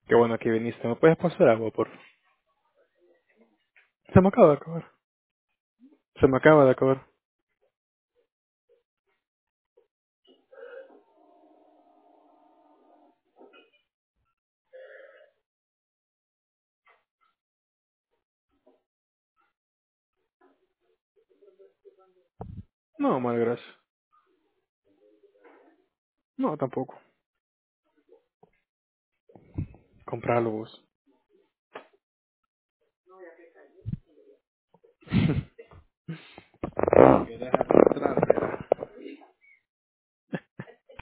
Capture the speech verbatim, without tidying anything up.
Qué bueno que viniste. ¿Me puedes pasar agua, por favor? Se me acaba de acabar. Se me acaba de acabar. No, mal, gracias. No, tampoco. Compralo vos.